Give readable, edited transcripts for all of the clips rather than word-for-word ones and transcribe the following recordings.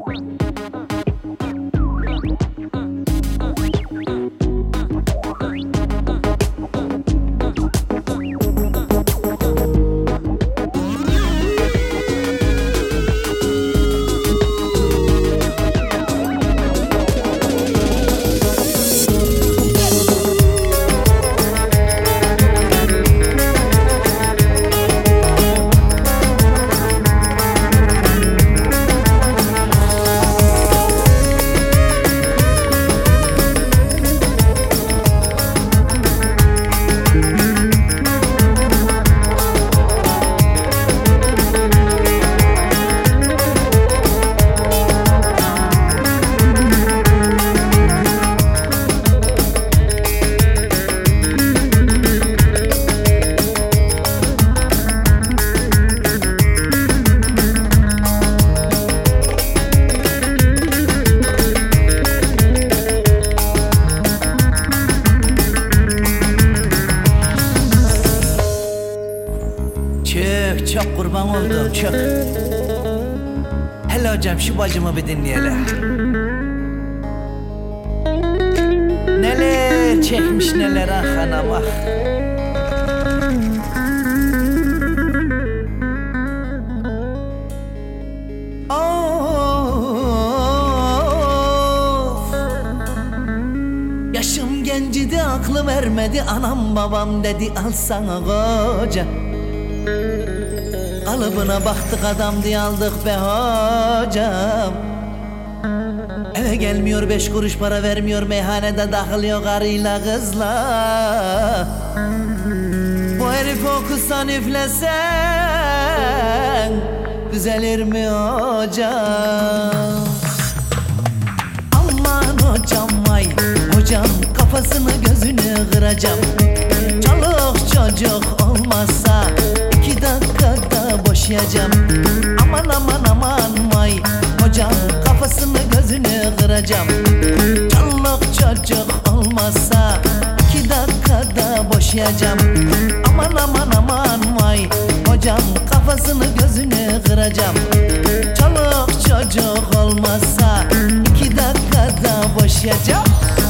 Çok kurban oldum çok. Hele hocam şu bacımı bir dinleyelim. Neler çekmiş neler ah anam ah. Of. Yaşım gencidi aklım ermedi, anam babam dedi al sana koca. Kalıbına baktık adam diye aldık be hocam. Eve gelmiyor, 5 kuruş para vermiyor, meyhanede takılıyor karıyla kızla. Bu herifi okusan üflesen düzelir mi hocam? Aman hocam vay hocam, kafasını gözünü kıracağım. Çoluk çocuk olmazsa 2 dakikada boşayacağım. Aman aman aman vay hocam, kafasını gözünü kıracağım. Çoluk çocuk olmazsa 2 dakikada boşayacağım. Aman aman aman vay hocam, kafasını gözünü kıracağım. Çoluk çocuk olmazsa 2 dakikada boşayacağım.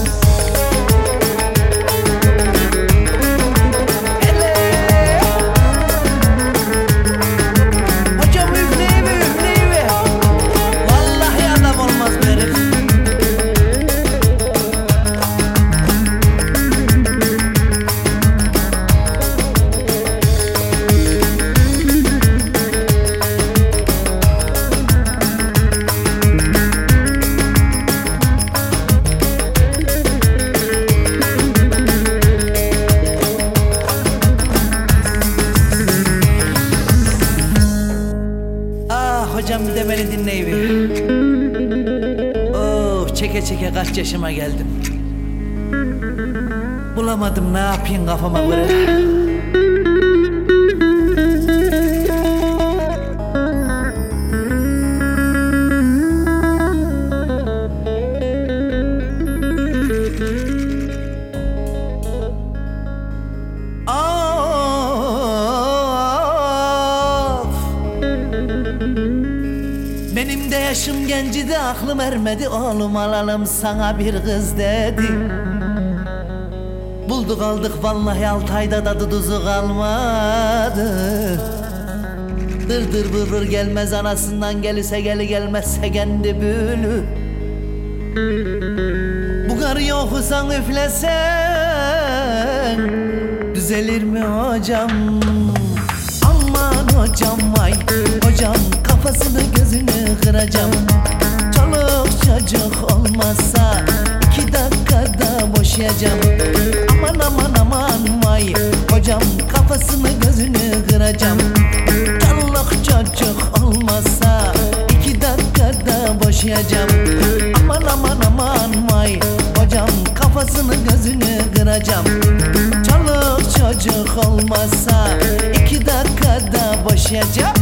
Hocam bir de beni dinleyin. Oh, çeke çeke kaç yaşıma geldim. Bulamadım, ne yapayım kafama göre. Benim de yaşım gencidi, aklım ermedi, oğlum alalım sana bir kız dedi. Bulduk aldık vallahi 6 ayda tadı tuzu kalmadı. Dır vır vır gelmez anasından, gelirse geli gelmezse kendi bülü. Bu karıyı okusan üflesen düzelir mi hocam? Aman hocam vay hocam, kafasını gözünü kıracağım. Çoluk çocuk olmazsa 2 dakikada boşayacağım. Aman aman aman vay hocam, kafasını gözünü kıracağım. Çoluk çocuk olmazsa 2 dakikada boşayacağım. Aman aman aman vay hocam, kafasını gözünü kıracağım. Çoluk çocuk olmazsa 2 dakikada boşayacağım.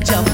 yapacağım.